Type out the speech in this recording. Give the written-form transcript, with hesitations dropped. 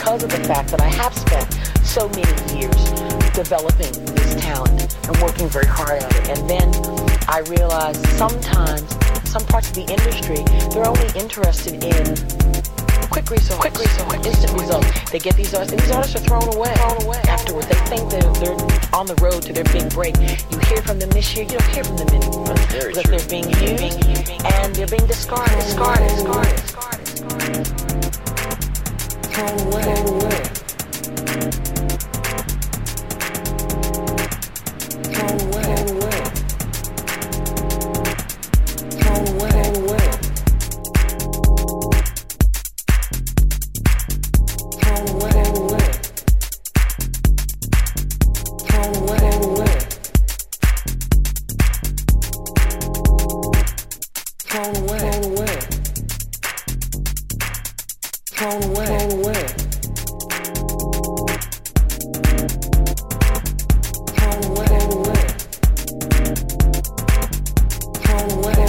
because of the fact that I have spent so many years developing this talent and working very hard at it. And then I realized sometimes some parts of the industry, they're only interested in quick results, instant results. They get these artists, and these artists are thrown away afterwards. They think they're on the road to their big break. You hear from them this year, you don't hear from them anymore. Because they're being used and they're being discarded. Thrown away. Thrown away.